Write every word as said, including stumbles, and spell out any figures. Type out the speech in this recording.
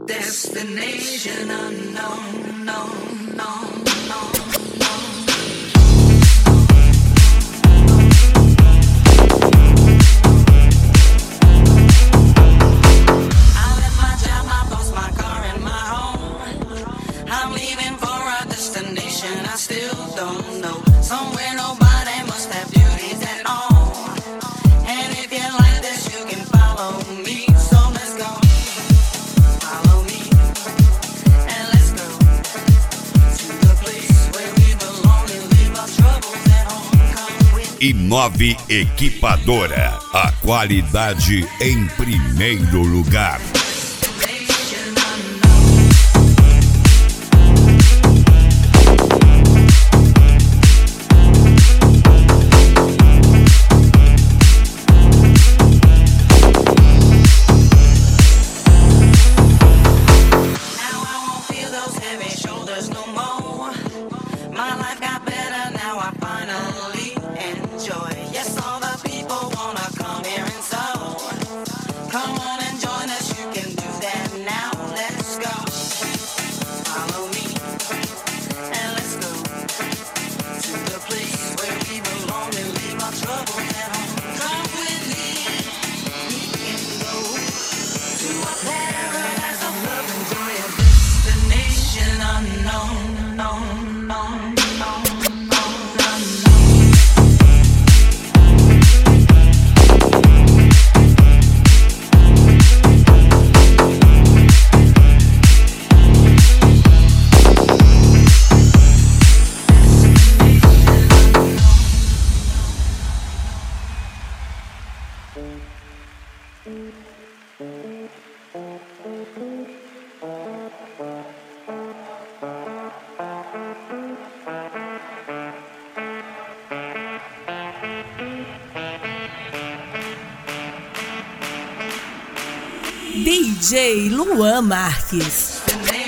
Destination unknown, no, no, no. I still don't know. Somewhere nobody must have beauties at all. And if you like this, you can follow me. So let's go. Follow me. And let's go to the place where we belong and leave our troubles at home. Come with me. Inove Equipadora. A qualidade em primeiro lugar. D J Luan Marques.